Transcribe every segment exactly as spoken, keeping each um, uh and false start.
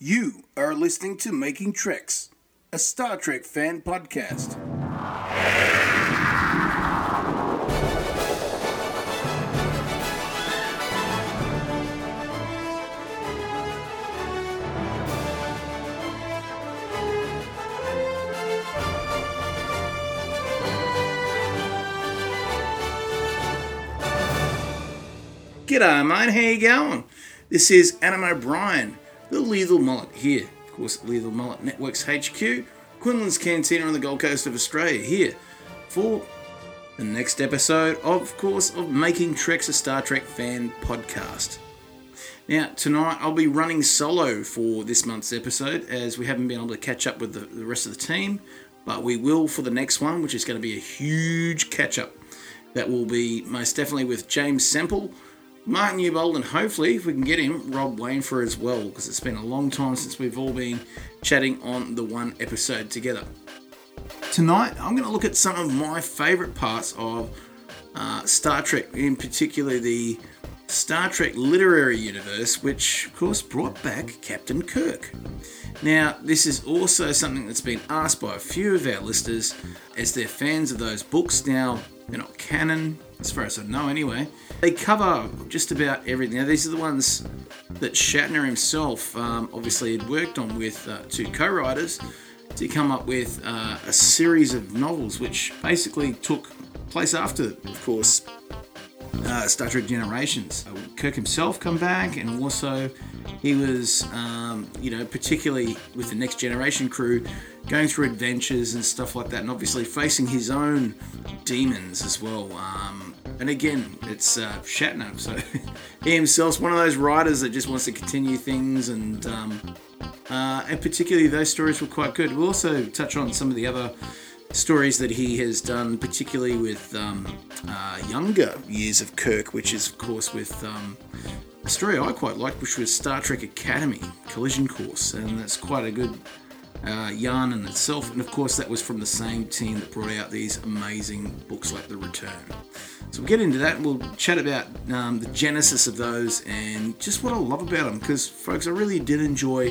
You are listening to Making Treks, a Star Trek fan podcast. G'day mate, how you going? This is Adam O'Brien, the Lethal Mullet here. Of course, Lethal Mullet Network's H Q, Quinlan's Cantina on the Gold Coast of Australia here for the next episode, of, of course, of Making Treks, a Star Trek fan podcast. Now, tonight I'll be running solo for this month's episode as we haven't been able to catch up with the, the rest of the team, but we will for the next one, which is going to be a huge catch-up. That will be most definitely with James Semple, Mark Newbold, and hopefully, if we can get him, Rob Wainford as well, because it's been a long time since we've all been chatting on the one episode together. Tonight, I'm going to look at some of my favourite parts of uh, Star Trek, in particular the Star Trek literary universe, which, of course, brought back Captain Kirk. Now, this is also something that's been asked by a few of our listeners, as they're fans of those books. Now, they're not canon, as far as I know anyway. They cover just about everything. Now, these are the ones that Shatner himself um, obviously had worked on with uh, two co-writers to come up with uh, a series of novels which basically took place after, of course, uh, Star Trek Generations. Uh, Kirk himself come back, and also he was, um, you know, particularly with the Next Generation crew, going through adventures and stuff like that, and obviously facing his own demons as well. Um, and again, it's uh, Shatner, so he himself's one of those writers that just wants to continue things, and um, uh, and particularly those stories were quite good. We'll also touch on some of the other stories that he has done, particularly with um, uh, younger years of Kirk, which is, of course, with um, a story I quite liked, which was Star Trek Academy Collision Course, and that's quite a good uh, yarn in itself. And of course, that was from the same team that brought out these amazing books like The Return. So we'll get into that, and we'll chat about um, the genesis of those and just what I love about them, because, folks, I really did enjoy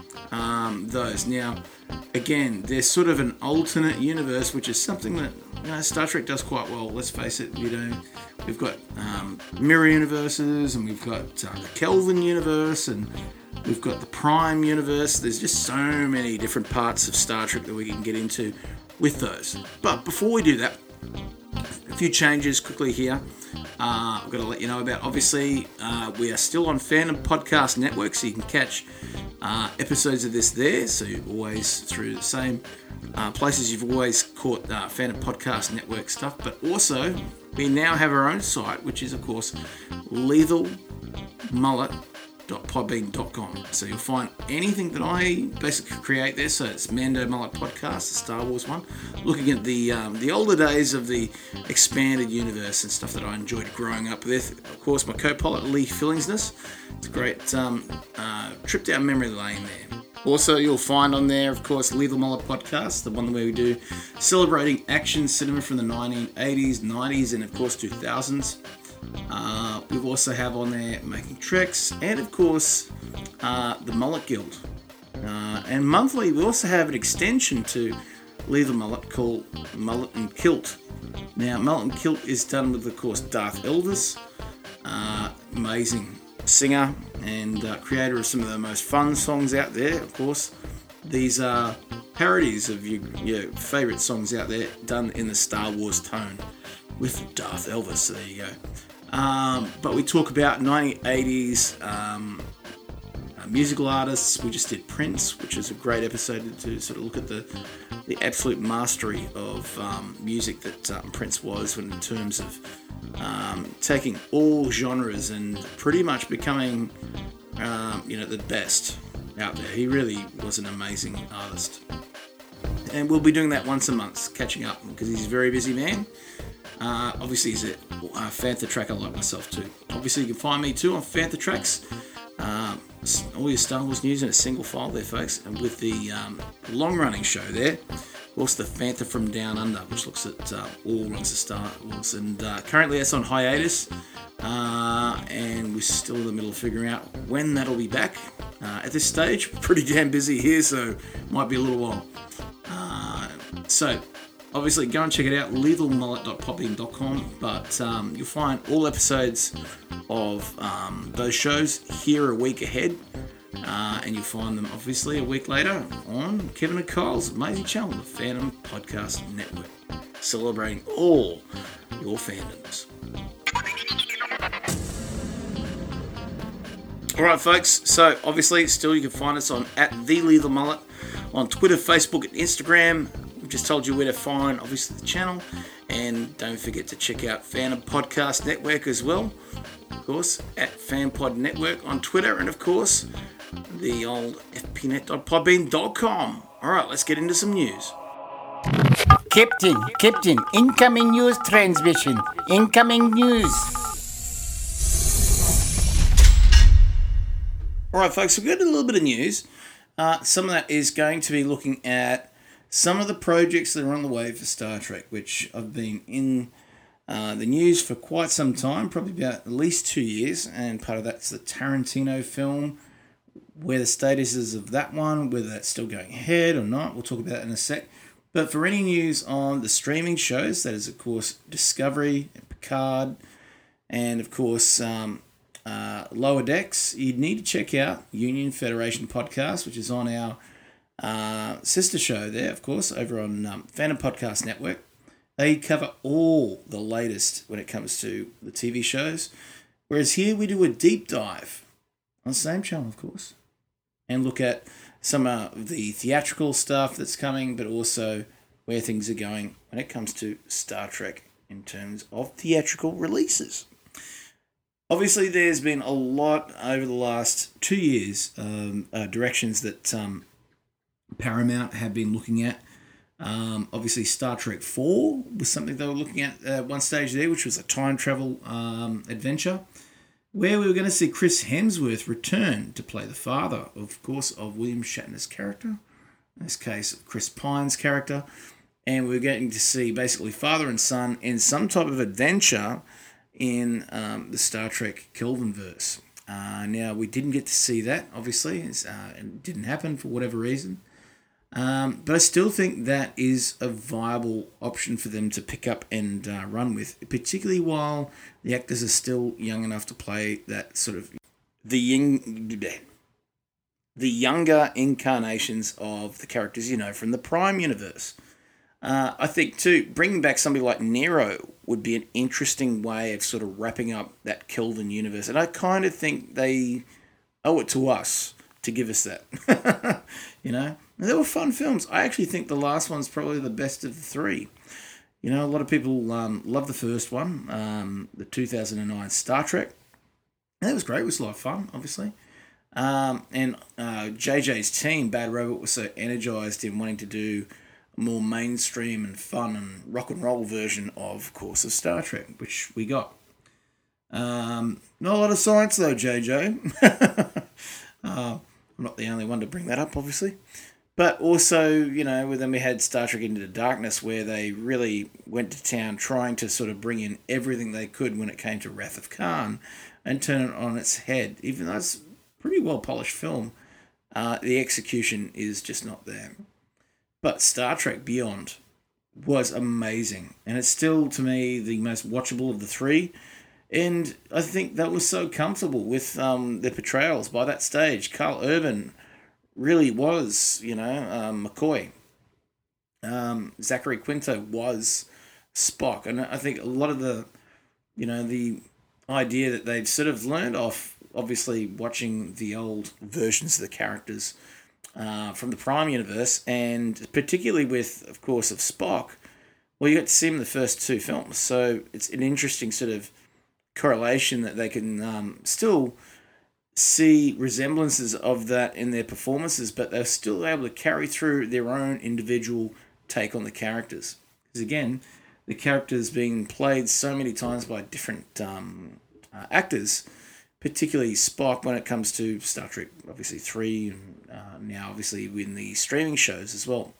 um, those. Now, again, there's sort of an alternate universe, which is something that, you know, Star Trek does quite well. Let's face it, you know, we've got um, mirror universes, and we've got uh, the Kelvin universe, and we've got the Prime universe. There's just so many different parts of Star Trek that we can get into with those. But before we do that, a few changes quickly here. Uh, I've got to let you know about, obviously, uh, we are still on Fandom Podcast Network, so you can catch uh, episodes of this there. So you're always through the same uh, places you've always caught uh, Fandom Podcast Network stuff. But also, we now have our own site, which is, of course, lethal mullet dot podbean dot com. So you'll find anything that I basically create there. So it's Mando Mullet Podcast, the Star Wars one, looking at the um, the older days of the expanded universe and stuff that I enjoyed growing up with. Of course, my co-pilot Lee Fillingsness. It's a great um, uh, trip down memory lane there. Also, you'll find on there, of course, Lethal Mullet Podcast, the one where we do celebrating action cinema from the nineteen eighties, nineties, and of course two thousands. Uh, we also have on there Making Treks, and of course uh, the Mullet Guild. Uh, and monthly we also have an extension to Lethal Mullet called Mullet and Kilt. Now, Mullet and Kilt is done with, of course, Darth Elvis, uh, amazing singer and uh, creator of some of the most fun songs out there. Of course, these are parodies of your, your favourite songs out there, done in the Star Wars tone with Darth Elvis. So there you go. Um, but we talk about nineteen eighties um, uh, musical artists. We just did Prince, which is a great episode to sort of look at the the absolute mastery of um, music that um, Prince was in terms of um, taking all genres and pretty much becoming, um, you know, the best out there. He really was an amazing artist. And we'll be doing that once a month, catching up, because he's a very busy man. Uh, obviously, he's a uh, Fantha Tracker like myself too. Obviously, you can find me too on Fantha Tracks. Uh, all your Star Wars news in a single file there, folks. And with the um, long-running show there, also the Fantha from Down Under, which looks at uh, all runs of Star Wars. And uh, currently, that's on hiatus. Uh, and we're still in the middle of figuring out when that'll be back. Uh, at this stage, pretty damn busy here, so might be a little while. Uh, so, obviously, go and check it out, lethal mullet dot podbean dot com. But um, you'll find all episodes of um, those shows here a week ahead. Uh, and you'll find them, obviously, a week later on Kevin and Kyle's amazing channel, the Fandom Podcast Network, celebrating all your fandoms. All right, folks. So, obviously, still you can find us on at The Lethal Mullet on Twitter, Facebook, and Instagram. We've just told you where to find, obviously, the channel. And don't forget to check out Fandom Podcast Network as well. Of course, at FanPod Network on Twitter. And, of course, the old f p net dot podbean dot com. All right, let's get into some news. Captain, Captain, incoming news transmission. Incoming news. All right, folks, we've got a little bit of news. Uh, some of that is going to be looking at some of the projects that are on the way for Star Trek, which have been in uh, the news for quite some time, probably about at least two years. And part of that's the Tarantino film, where the status is of that one, whether that's still going ahead or not. We'll talk about that in a sec. But for any news on the streaming shows, that is, of course, Discovery, Picard, and, of course, um, uh, Lower Decks, you'd need to check out Union Federation Podcast, which is on our uh, sister show there, of course, over on um, Fandom Podcast Network. They cover all the latest when it comes to the T V shows, whereas here we do a deep dive on the same channel, of course, and look at some of the theatrical stuff that's coming, but also where things are going when it comes to Star Trek in terms of theatrical releases. Obviously, there's been a lot over the last two years, um, uh, directions that um, Paramount have been looking at. Um, obviously, Star Trek four was something they were looking at at one stage there, which was a time travel um, adventure, where we were going to see Chris Hemsworth return to play the father, of course, of William Shatner's character, in this case, Chris Pine's character, and we were getting to see basically father and son in some type of adventure in um, the Star Trek Kelvinverse. Uh, now, we didn't get to see that, obviously, it's, uh, it didn't happen for whatever reason, um, but I still think that is a viable option for them to pick up and uh, run with, particularly while the actors are still young enough to play that sort of the young, the younger incarnations of the characters, you know, from the Prime universe. Uh, I think, too, bringing back somebody like Nero would be an interesting way of sort of wrapping up that Kelvin universe. And I kind of think they owe it to us to give us that. You know? And they were fun films. I actually think the last one's probably the best of the three. You know, a lot of people um, love the first one, um, the two thousand nine Star Trek. And that was great. It was a lot of fun, obviously. Um, and uh, J J's team, Bad Robot, was so energized in wanting to do a more mainstream and fun and rock and roll version of, of course, of Star Trek, which we got. Um, not a lot of science, though, J J. uh, I'm not the only one to bring that up, obviously. But also, you know, then we had Star Trek Into the Darkness, where they really went to town trying to sort of bring in everything they could when it came to Wrath of Khan and turn it on its head. Even though it's a pretty well-polished film, uh, the execution is just not there. But Star Trek Beyond was amazing, and it's still, to me, the most watchable of the three. And I think that was so comfortable with um, their portrayals by that stage. Carl Urban really was, you know, um, McCoy. Um, Zachary Quinto was Spock. And I think a lot of the, you know, the idea that they've sort of learned off, obviously, watching the old versions of the characters uh, from the Prime universe, and particularly with, of course, of Spock, well, you got to see him in the first two films. So it's an interesting sort of correlation that they can um, still see resemblances of that in their performances, but they're still able to carry through their own individual take on the characters. Because again, the characters being played so many times by different um, uh, actors, particularly Spock when it comes to Star Trek, obviously three, and uh, now obviously in the streaming shows as well.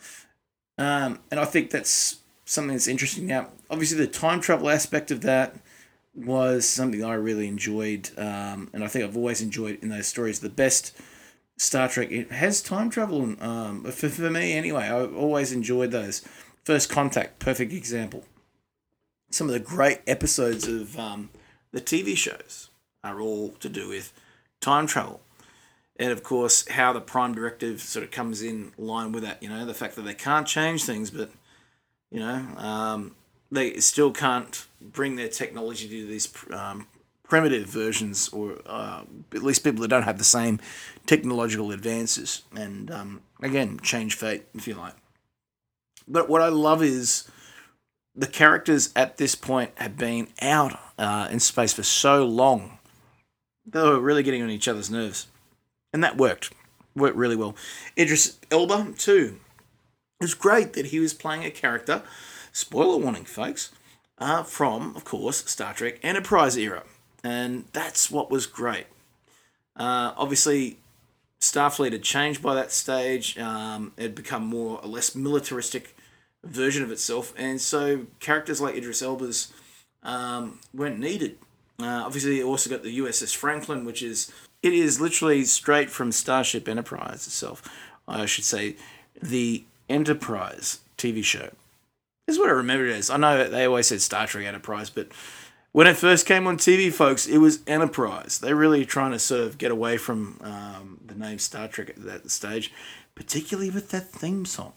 Um, and I think that's something that's interesting. Now, obviously the time travel aspect of that was something I really enjoyed, um, and I think I've always enjoyed in those stories. The best Star Trek, it has time travel. Um, for, for me, anyway, I've always enjoyed those. First Contact, perfect example. Some of the great episodes of um, the T V shows are all to do with time travel. And of course, how the Prime Directive sort of comes in line with that. You know, the fact that they can't change things, but, you know, um, they still can't bring their technology to these um, primitive versions, or uh, at least people that don't have the same technological advances, and um, again, change fate, if you like. But what I love is the characters at this point have been out uh, in space for so long, they were really getting on each other's nerves, and that worked, worked really well. Idris Elba too. It was great that he was playing a character, spoiler warning, folks, uh, from, of course, Star Trek Enterprise era. And that's what was great. Uh, obviously, Starfleet had changed by that stage. Um, it had become more a less militaristic version of itself. And so characters like Idris Elba's um, weren't needed. Uh, obviously, you also got the U S S Franklin, which is, it is literally straight from Starship Enterprise itself. I should say, the Enterprise T V show. This is what I remember it as. I know they always said Star Trek Enterprise, but when it first came on T V, folks, it was Enterprise. They're really trying to sort of get away from um, the name Star Trek at that stage, particularly with that theme song.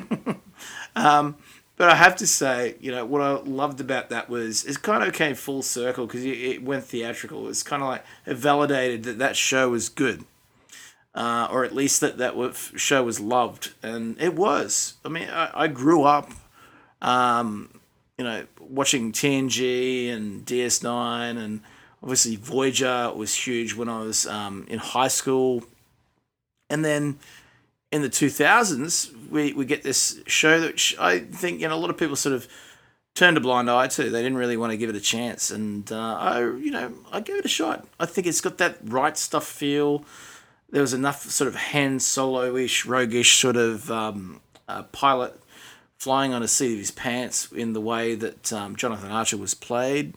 um, but I have to say, you know, what I loved about that was it kind of came full circle because it went theatrical. It's kind of like it validated that that show was good. Uh, or at least that that show was loved. And it was. I mean, I, I grew up... Um, you know, watching T N G and D S nine, and obviously Voyager was huge when I was um, in high school. And then in the two thousands, we, we get this show that I think, you know, a lot of people sort of turned a blind eye to. They didn't really want to give it a chance. And uh, I, you know, I gave it a shot. I think it's got that right stuff feel. There was enough sort of Han Solo-ish, roguish sort of um, uh, pilot flying on a seat of his pants in the way that um, Jonathan Archer was played,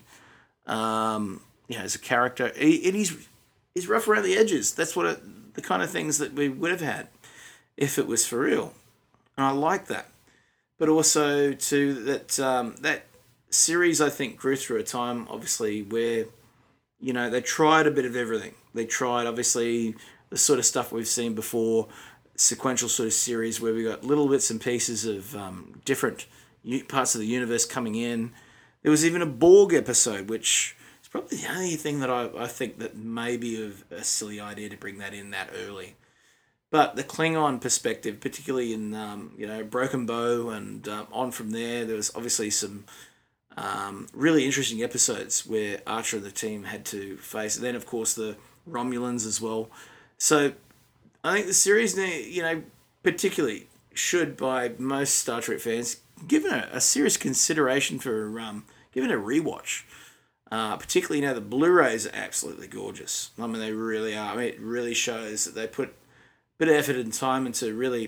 um, you know, as a character. He, and he's, he's rough around the edges. That's what it, the kind of things that we would have had if it was for real. And I like that. But also, too, that um, that series, I think, grew through a time, obviously, where, you know, they tried a bit of everything. They tried, obviously, the sort of stuff we've seen before, sequential sort of series where we got little bits and pieces of um, different parts of the universe coming in. There was even a Borg episode, which is probably the only thing that I, I think that may be a, a silly idea to bring that in that early. But the Klingon perspective, particularly in um, you know Broken Bow and um, on from there, there was obviously some um, really interesting episodes where Archer and the team had to face. And then, of course, the Romulans as well. So I think the series, you know, particularly should, by most Star Trek fans, given a, a serious consideration for um, giving a rewatch. Uh, particularly, you know, the Blu-rays are absolutely gorgeous. I mean, they really are. I mean, it really shows that they put a bit of effort and time into really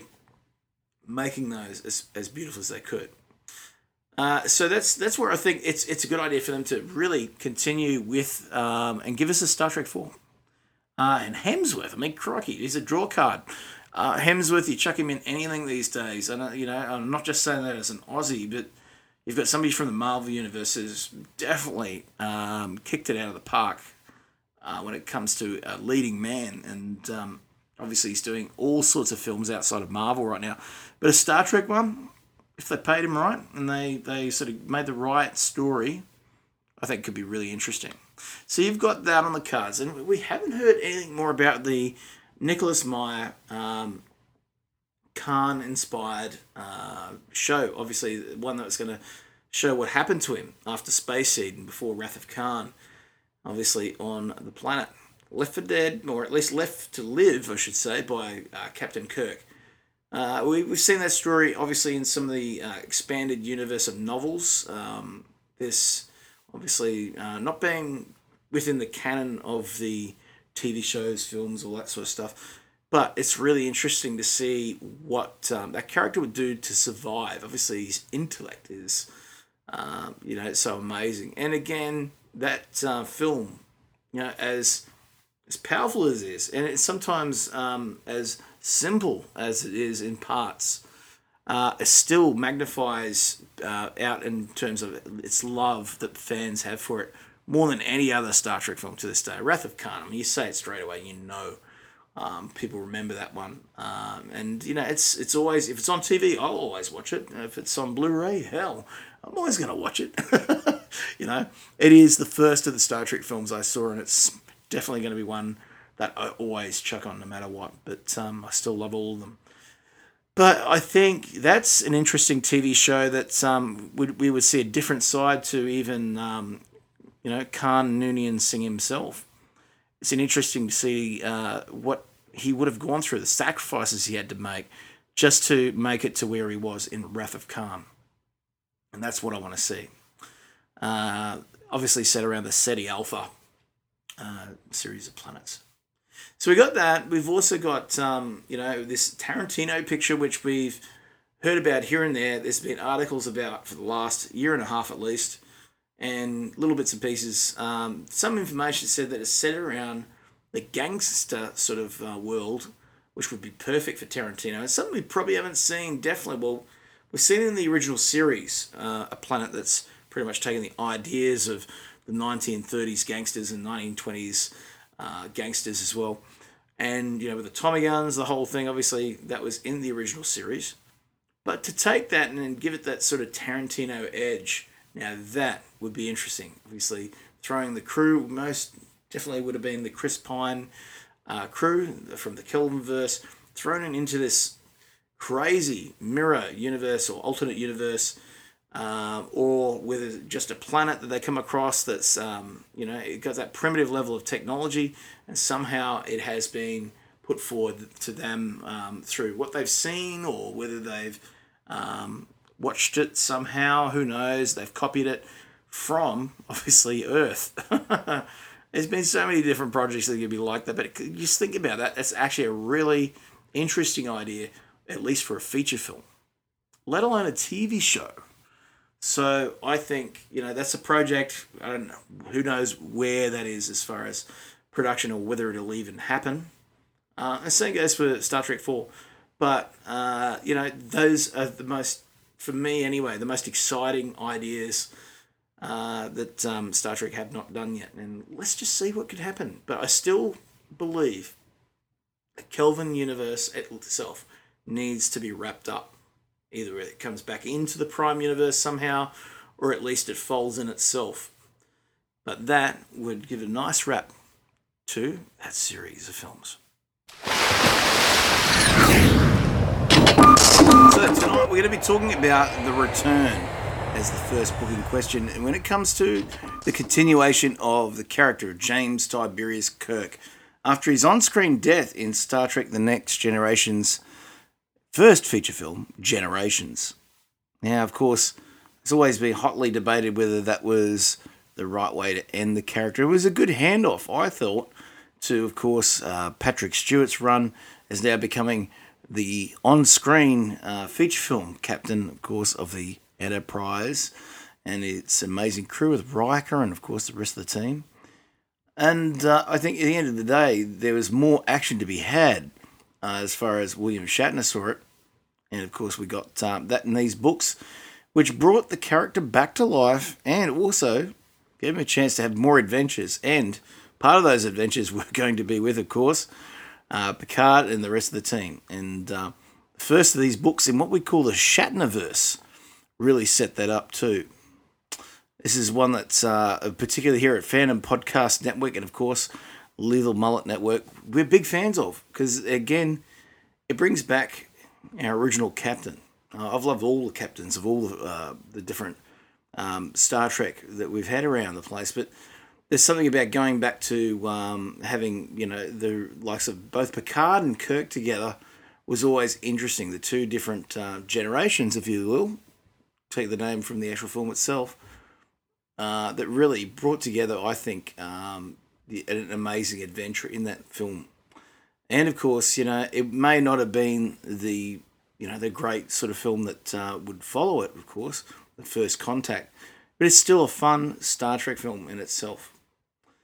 making those as, as beautiful as they could. Uh, so that's that's where I think it's it's a good idea for them to really continue with um, and give us a Star Trek four. Uh, and Hemsworth, I mean, crikey, he's a draw card. Uh, Hemsworth, you chuck him in anything these days. And, you know, I'm not just saying that as an Aussie, but you've got somebody from the Marvel Universe who's definitely um, kicked it out of the park uh, when it comes to a leading man. And um, obviously he's doing all sorts of films outside of Marvel right now. But a Star Trek one, if they paid him right and they, they sort of made the right story, I think could be really interesting. So you've got that on the cards, and we haven't heard anything more about the Nicholas Meyer um, Khan-inspired uh, show. Obviously, one that was going to show what happened to him after Space Seed and before Wrath of Khan, obviously on the planet. Left for Dead, or at least Left to Live, I should say, by uh, Captain Kirk. Uh, we, we've seen that story, obviously, in some of the uh, expanded universe of novels. Um, this... Obviously, uh, not being within the canon of the T V shows, films, all that sort of stuff. But it's really interesting to see what um, that character would do to survive. Obviously, his intellect is, um, you know, so amazing. And again, that uh, film, you know, as as powerful as it is, and it's sometimes um, as simple as it is in parts, uh, it still magnifies uh, out in terms of its love that fans have for it more than any other Star Trek film to this day. Wrath of Khan, I mean, you say it straight away, you know. Um, people remember that one, um, and you know it's it's always, if it's on T V, I'll always watch it. If it's on Blu-ray, hell, I'm always going to watch it. You know, it is the first of the Star Trek films I saw, and it's definitely going to be one that I always chuck on no matter what. But um, I still love all of them. But I think that's an interesting T V show that um, we, we would see a different side to even um, you know Khan Noonien Singh himself. It's an interesting to see uh, what he would have gone through, the sacrifices he had to make just to make it to where he was in Wrath of Khan. And that's what I want to see. Uh, obviously set around the Ceti Alpha uh, series of planets. So we got that. We've also got, um, you know, this Tarantino picture, which we've heard about here and there. There's been articles about for the last year and a half at least, and little bits and pieces. Um, some information said that it's set around the gangster sort of uh, world, which would be perfect for Tarantino. It's something we probably haven't seen, definitely. Well, we've seen in the original series uh, a planet that's pretty much taken the ideas of the nineteen thirties gangsters and nineteen twenties uh, gangsters as well. And, you know, with the Tommy guns, the whole thing, obviously, that was in the original series. But to take that and then give it that sort of Tarantino edge, now that would be interesting. Obviously, throwing the crew, most definitely would have been the Chris Pine uh, crew from the Kelvinverse, thrown in into this crazy mirror universe or alternate universe, uh, or whether just a planet that they come across that's, um, you know, it got that primitive level of technology, and somehow it has been put forward to them um, through what they've seen, or whether they've um, watched it somehow, who knows, they've copied it from, obviously, Earth. There's been so many different projects that could be like that, but it, just think about that. That's actually a really interesting idea, at least for a feature film, let alone a T V show. So I think, you know, that's a project, I don't know, who knows where that is as far as production or whether it'll even happen. Uh, and same goes for Star Trek four. But, uh, you know, those are the most, for me anyway, the most exciting ideas uh, that um, Star Trek have not done yet. And let's just see what could happen. But I still believe the Kelvin universe itself needs to be wrapped up. Either it comes back into the Prime universe somehow, or at least it folds in itself. But that would give a nice wrap to that series of films. So tonight we're going to be talking about The Return as the first book in question. And when it comes to the continuation of the character of James Tiberius Kirk, after his on-screen death in Star Trek The Next Generation's first feature film, Generations. Now, of course, it's always been hotly debated whether that was the right way to end the character. It was a good handoff, I thought, to, of course, uh, Patrick Stewart's run as now becoming the on-screen uh, feature film captain, of course, of the Enterprise and its amazing crew with Riker and, of course, the rest of the team. And uh, I think at the end of the day, there was more action to be had uh, as far as William Shatner saw it. And, of course, we got um, that in these books, which brought the character back to life and also gave him a chance to have more adventures. And part of those adventures were going to be with, of course, uh, Picard and the rest of the team. And uh, the first of these books in what we call the Shatnerverse really set that up too. This is one that's uh, particularly here at Fandom Podcast Network and, of course, Lethal Mullet Network, we're big fans of. Because, again, it brings back our original captain. Uh, I've loved all the captains of all the, uh, the different um, Star Trek that we've had around the place, but there's something about going back to um, having, you know, the likes of both Picard and Kirk together was always interesting. The two different uh, generations, if you will, take the name from the actual film itself, uh, that really brought together, I think, um, the, an amazing adventure in that film. And, of course, you know, it may not have been the, you know, the great sort of film that uh, would follow it, of course, The First Contact, but it's still a fun Star Trek film in itself.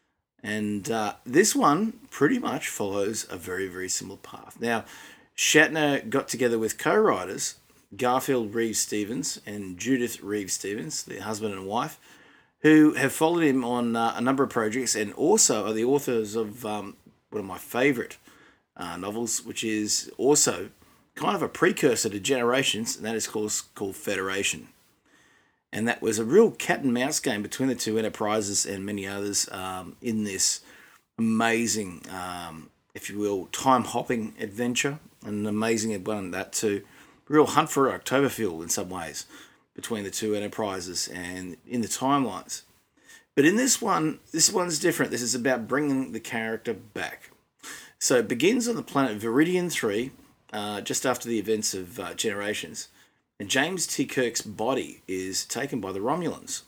And uh, this one pretty much follows a very, very similar path. Now, Shatner got together with co-writers Garfield Reeves Stevens and Judith Reeves Stevens, the husband and wife, who have followed him on uh, a number of projects and also are the authors of um, one of my favourite uh, novels, which is also kind of a precursor to Generations, and that is called, called Federation. And that was a real cat and mouse game between the two enterprises and many others um, in this amazing, um, if you will, time-hopping adventure. An amazing one, that too. Real hunt for Oktoberfest in some ways between the two enterprises and in the timelines. But in this one, this one's different. This is about bringing the character back. So it begins on the planet Viridian three, uh, just after the events of uh, Generations. And James T. Kirk's body is taken by the Romulans.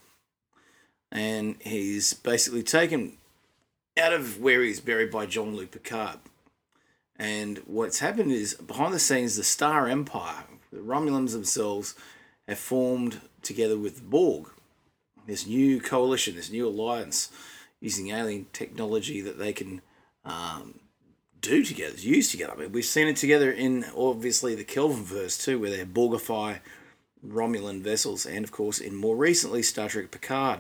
And he's basically taken out of where he's buried by Jean-Luc Picard. And what's happened is, behind the scenes, the Star Empire, the Romulans themselves, have formed together with Borg this new coalition, this new alliance, using alien technology that they can um, do together, use together. I mean, we've seen it together in, obviously, the Kelvinverse too, where they Borgify Romulan vessels, and, of course, in more recently, Star Trek Picard.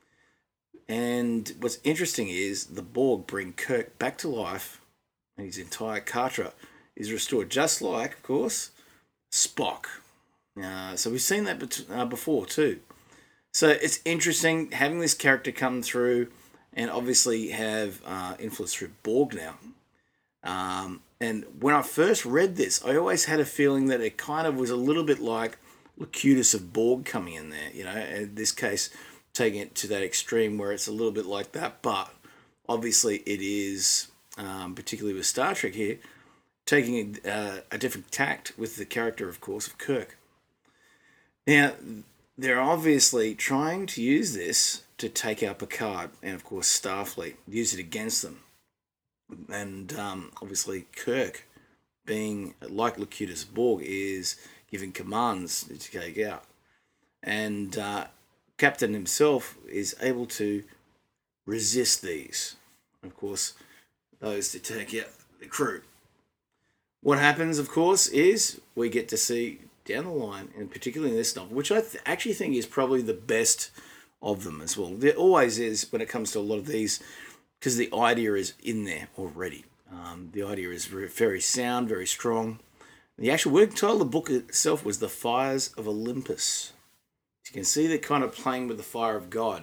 And what's interesting is the Borg bring Kirk back to life, and his entire katra is restored, just like, of course, Spock. Uh, so we've seen that bet- uh, before too. So it's interesting having this character come through and obviously have uh, influence through Borg now. Um, and when I first read this, I always had a feeling that it kind of was a little bit like Locutus of Borg coming in there, you know, in this case, taking it to that extreme where it's a little bit like that. But obviously it is, um, particularly with Star Trek here, taking a, uh, a different tact with the character, of course, of Kirk. Now, they're obviously trying to use this to take out Picard and, of course, Starfleet, use it against them. And um, obviously Kirk, being like Locutus Borg, is giving commands to take out. And uh, Captain himself is able to resist these. Of course, those to take out the crew. What happens, of course, is we get to see down the line, and particularly in this novel, which I th- actually think is probably the best of them as well. There always is when it comes to a lot of these, because the idea is in there already. Um, the idea is very, very sound, very strong. The actual working title of the book itself was The Fires of Olympus. You can see they're kind of playing with the fire of God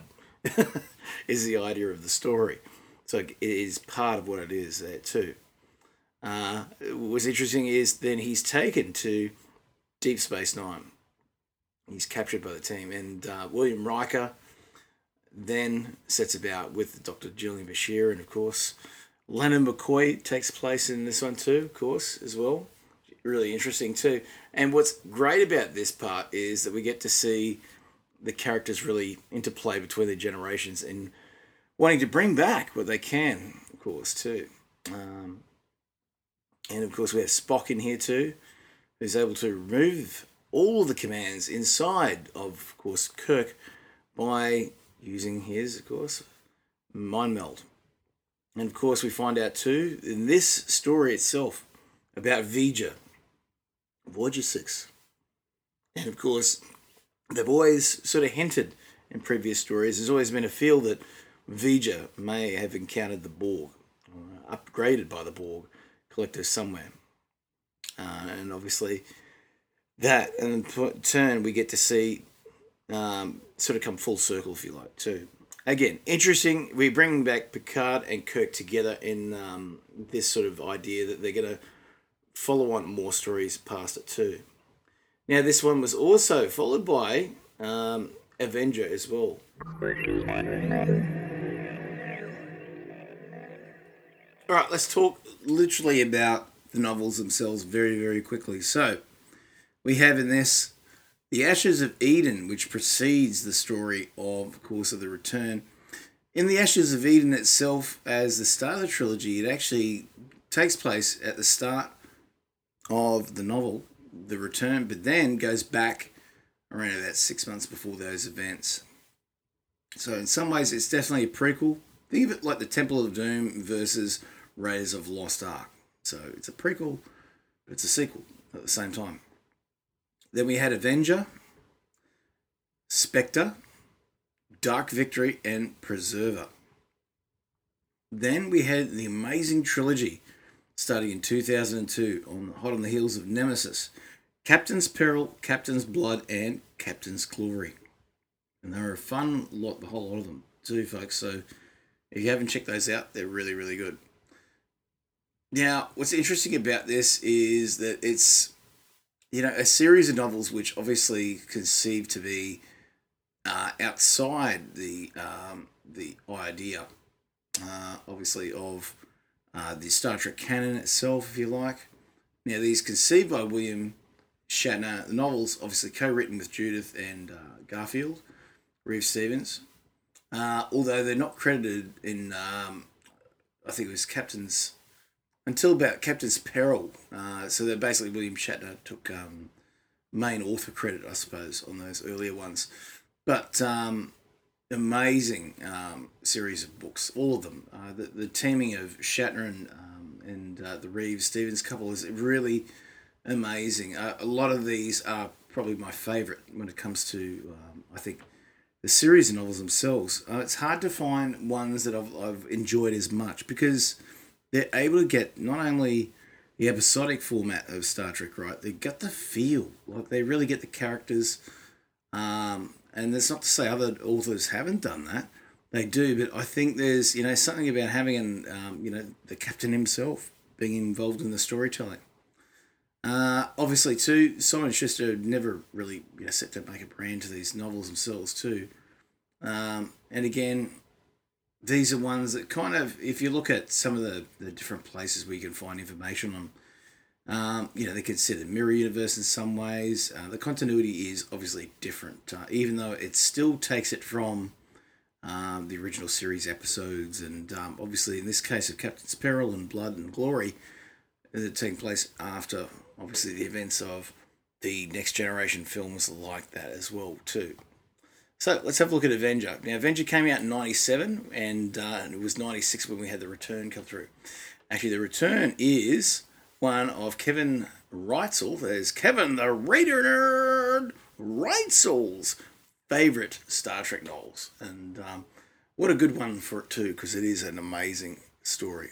is the idea of the story. So it is part of what it is there too. Uh, what's interesting is then he's taken to Deep Space Nine. He's captured by the team, and uh, William Riker then sets about with Doctor Julian Bashir, and of course Leonard McCoy takes place in this one too, of course, as well. Really interesting too. And what's great about this part is that we get to see the characters really interplay between the generations and wanting to bring back what they can, of course, too. Um, and of course we have Spock in here too, who's able to remove all of the commands inside of, of course, Kirk by using his, of course, mind meld. And of course we find out too, in this story itself, about V'Ger, Voyager six. And of course, they've always sort of hinted in previous stories, there's always been a feel that V'Ger may have encountered the Borg, or upgraded by the Borg collective somewhere. Uh, and obviously that, and in turn, we get to see um, sort of come full circle, if you like, too. Again, interesting. We're bringing back Picard and Kirk together in um, this sort of idea that they're going to follow on more stories past it, too. Now, this one was also followed by um, Avenger as well. All right, let's talk literally about the novels themselves very, very quickly. So, we have in this The Ashes of Eden, which precedes the story of, of course, of the return. In The Ashes of Eden itself, as the start of the trilogy, it actually takes place at the start of the novel, The Return, but then goes back around about six months before those events. So in some ways, it's definitely a prequel Think of it like the Temple of Doom versus Raiders of the Lost Ark. So it's a prequel, but it's a sequel at the same time. Then we had Avenger, Spectre, Dark Victory, and Preserver. Then we had the amazing trilogy starting in two thousand two, on hot on the heels of Nemesis, Captain's Peril, Captain's Blood, and Captain's Glory. And they were a fun lot, the whole lot of them too, folks. So if you haven't checked those out, they're really, really good. Now, what's interesting about this is that it's, you know, a series of novels which obviously conceived to be uh, outside the um, the idea, uh, obviously, of uh, the Star Trek canon itself, if you like. Now, these conceived by William Shatner, the novels obviously co-written with Judith and uh, Garfield, Reeve Stevens, uh, although they're not credited in, um, I think it was Captain's, until about Captain's Peril. Uh, so they're basically William Shatner took um, main author credit, I suppose, on those earlier ones. But um, amazing um, series of books, all of them. Uh, the, the teaming of Shatner and, um, and uh, the Reeve Stevens couple is really amazing. Uh, a lot of these are probably my favourite when it comes to, um, I think, the series of novels themselves. Uh, it's hard to find ones that I've, I've enjoyed as much because they're able to get not only the episodic format of Star Trek right, they get the feel. Like they really get the characters. Um, and that's not to say other authors haven't done that. They do, but I think there's, you know, something about having, an, um, you know, the captain himself being involved in the storytelling. Uh, obviously, too, Simon Schuster never really, you know, set to make a brand to these novels themselves, too. Um, and again, these are ones that kind of, if you look at some of the, the different places where you can find information on, um, you know, they consider mirror universe in some ways. Uh, the continuity is obviously different, uh, even though it still takes it from um, the original series episodes. And um, obviously, in this case of Captain's Peril and Blood and Glory, that taking place after, obviously, the events of the Next Generation films like that as well, too. So let's have a look at Avenger. Now, Avenger came out in ninety-seven, and uh, it was ninety-six when we had the return come through. Actually, the return is one of Kevin Reitzel. There's Kevin the Raider Nerd Reitzel's favourite Star Trek novels. And um, what a good one for it, too, because it is an amazing story.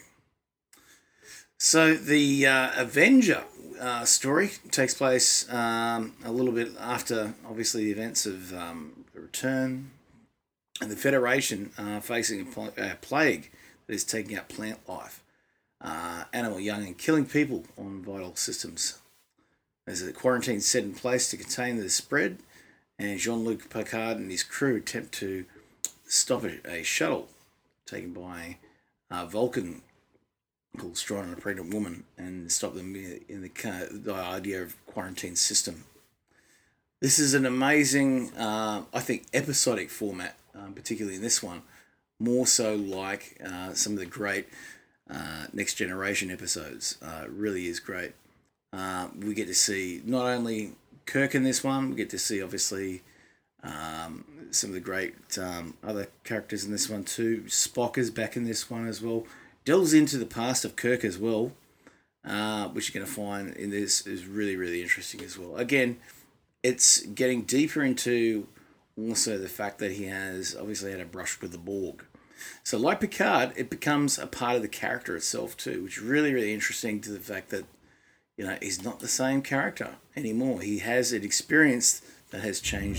So the uh, Avenger uh, story takes place um, a little bit after, obviously, the events of um, the Return and the Federation uh, facing a, pl- a plague that is taking out plant life, uh, animal young, and killing people on vital systems. There's a quarantine set in place to contain the spread, and Jean-Luc Picard and his crew attempt to stop a, a shuttle taken by uh, Vulcan called Strong and a Pregnant Woman and stop them in the, the idea of quarantine system. This is an amazing, uh, I think, episodic format, um, particularly in this one, more so like uh, some of the great uh, Next Generation episodes. Uh, really is great. Uh, we get to see not only Kirk in this one, we get to see, obviously, um, some of the great um, other characters in this one too. Spock is back in this one as well. Delves into the past of Kirk as well, uh, which you're going to find in this is really, really interesting as well. Again, it's getting deeper into also the fact that he has obviously had a brush with the Borg. So like Picard, it becomes a part of the character itself too, which is really, really interesting to the fact that, you know, he's not the same character anymore. He has an experience that has changed.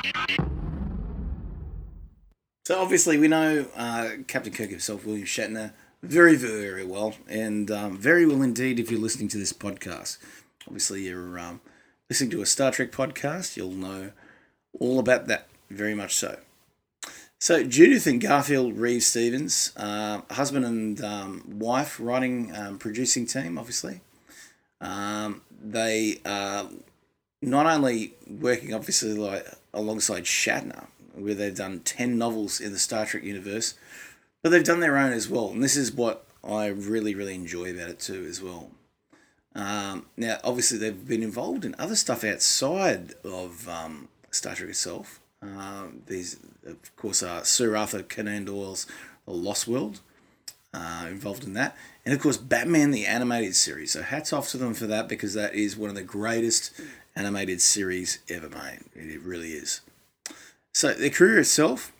So obviously we know uh, Captain Kirk himself, William Shatner, very, very well, and um, very well indeed if you're listening to this podcast. Obviously, you're um, listening to a Star Trek podcast, you'll know all about that, very much so. So, Judith and Garfield Reeve Stevens, uh, husband and um, wife, writing, um, producing team, obviously. Um, they are not only working, obviously, like alongside Shatner, where they've done ten novels in the Star Trek universe, but they've done their own as well, and this is what I really, really enjoy about it too as well. Um, now, obviously, they've been involved in other stuff outside of um, Star Trek itself. Um, these, of course, are Sir Arthur Conan Doyle's Lost World, uh, involved in that. And of course, Batman the Animated Series. So hats off to them for that, because that is one of the greatest animated series ever made. It really is. So their career itself,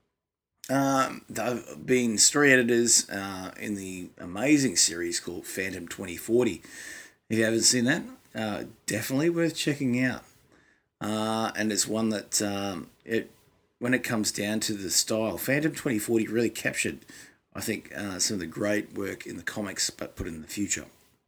um, they've been story editors uh, in the amazing series called Phantom twenty forty. If you haven't seen that, uh, definitely worth checking out. Uh, and it's one that, um, it when it comes down to the style, Phantom twenty forty really captured, I think, uh, some of the great work in the comics, but put in the future.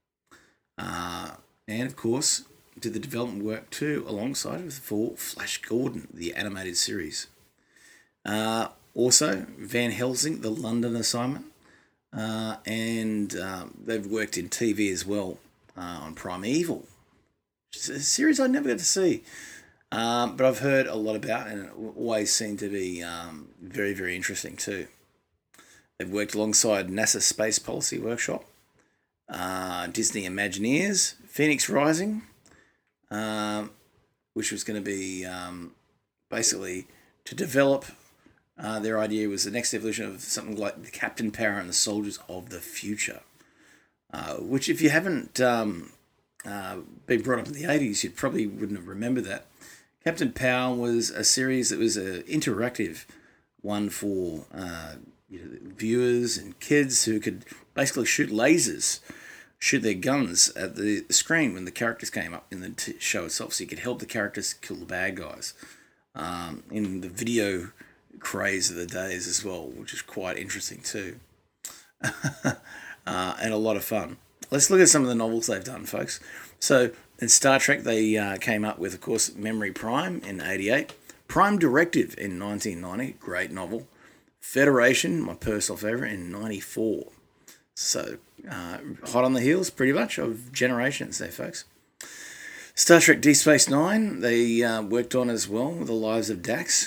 Uh, and of course, did the development work too, alongside with for Flash Gordon, the animated series. Uh, also, Van Helsing, the London assignment, uh, and um, they've worked in T V as well uh, on Primeval, which is a series I never got to see. Um, but I've heard a lot about, and it always seemed to be um, very, very interesting too. They've worked alongside NASA Space Policy Workshop, uh, Disney Imagineers, Phoenix Rising, um, which was going to be um, basically to develop. Uh, their idea was the next evolution of something like the Captain Power and the Soldiers of the Future, uh, which, if you haven't um, uh, been brought up in the eighties, you probably wouldn't have remembered that. Captain Power was a series that was an interactive one for uh, you know, viewers and kids who could basically shoot lasers, shoot their guns at the screen when the characters came up in the t- show itself, so you could help the characters kill the bad guys. Um, in the video craze of the days as well, which is quite interesting too. uh, and a lot of fun. Let's look at some of the novels they've done, folks. So in Star Trek, they uh, came up with, of course, Memory Prime in eighty-eight, Prime Directive in nineteen ninety, great novel, Federation, my personal favourite, in ninety-four. So uh, hot on the heels, pretty much, of Generations there, folks. Star Trek Deep Space Nine, they uh, worked on as well, The Lives of Dax.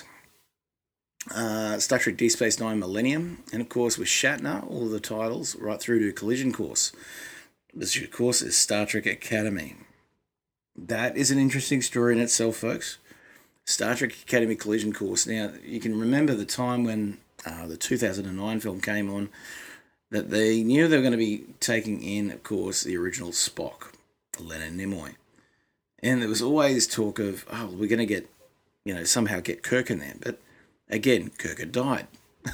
Uh, Star Trek Deep Space Nine Millennium, and of course with Shatner, all the titles, right through to Collision Course. This, of course, is Star Trek Academy. That is an interesting story in itself, folks. Star Trek Academy Collision Course. Now, you can remember the time when uh, the two thousand nine film came on, that they knew they were going to be taking in, of course, the original Spock, Leonard Nimoy. And there was always talk of, oh, we're going to get, you know, somehow get Kirk in there. But again, Kirk had died.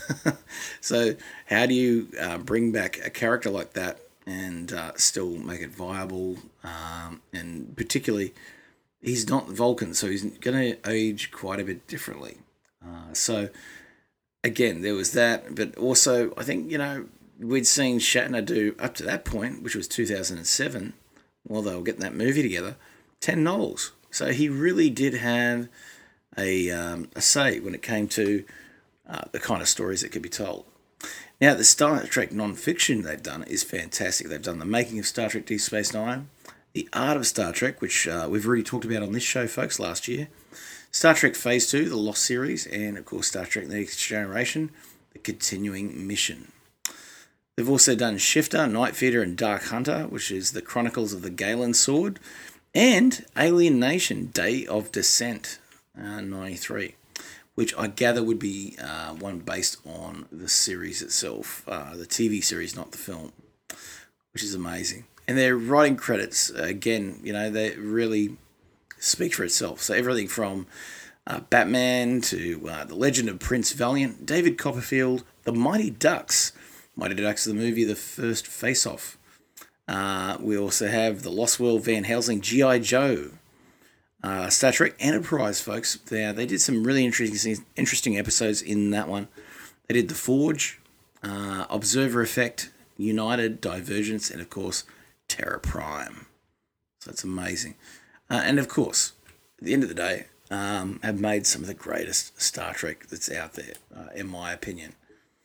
So how do you uh, bring back a character like that and uh, still make it viable? Um, and particularly, he's not Vulcan, so he's going to age quite a bit differently. Uh, so again, there was that. But also, I think, you know, we'd seen Shatner do, up to that point, which was two thousand seven, while they were getting that movie together, ten novels. So he really did have a, um, a say when it came to uh, the kind of stories that could be told. Now, the Star Trek non-fiction they've done is fantastic. They've done The Making of Star Trek Deep Space Nine, The Art of Star Trek, which uh, we've already talked about on this show, folks, last year, Star Trek Phase two, The Lost Series, and, of course, Star Trek The Next Generation, The Continuing Mission. They've also done Shifter, Night Feeder, and Dark Hunter, which is the Chronicles of the Galen Sword, and Alien Nation, Day of Descent, uh, ninety-three, which I gather would be uh, one based on the series itself, uh, the T V series, not the film, which is amazing. And their writing credits, again, you know, they really speak for itself. So everything from uh, Batman to uh, The Legend of Prince Valiant, David Copperfield, The Mighty Ducks, Mighty Ducks, the movie, the first Face-Off. Uh, we also have The Lost World, Van Helsing, G I. Joe, uh, Star Trek Enterprise, folks. They, they did some really interesting interesting episodes in that one. They did The Forge, uh, Observer Effect, United, Divergence, and, of course, Terra Prime. So it's amazing. Uh, and, of course, at the end of the day, um, have made some of the greatest Star Trek that's out there, uh, in my opinion.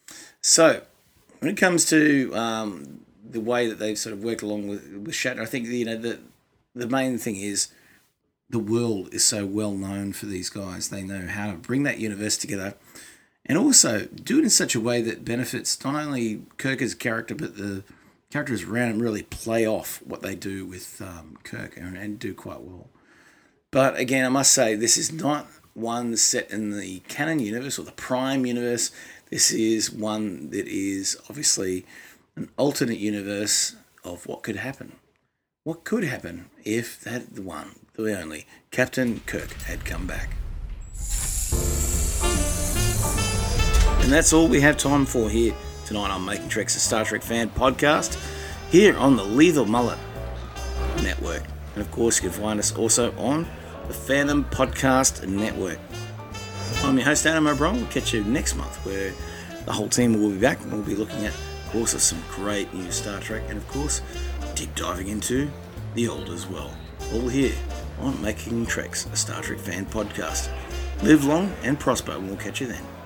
So, when it comes to um, the way that they've sort of worked along with, with Shatner, I think, you know, the the main thing is the world is so well known for these guys. They know how to bring that universe together and also do it in such a way that benefits not only Kirk's character, but the characters around him really play off what they do with um, Kirk and, and do quite well. But again, I must say, this is not one set in the canon universe or the Prime universe. This is one that is obviously an alternate universe of what could happen. What could happen if that the one, the only, Captain Kirk had come back? And that's all we have time for here tonight on Making Treks, a Star Trek fan podcast, here on the Lethal Mullet Network. And of course, you can find us also on the Phantom Podcast Network. I'm your host, Adam O'Brien. We'll catch you next month, where the whole team will be back and we'll be looking at, of course, some great new Star Trek and, of course, deep diving into the old as well. All here on Making Treks, a Star Trek fan podcast. Live long and prosper, and we'll catch you then.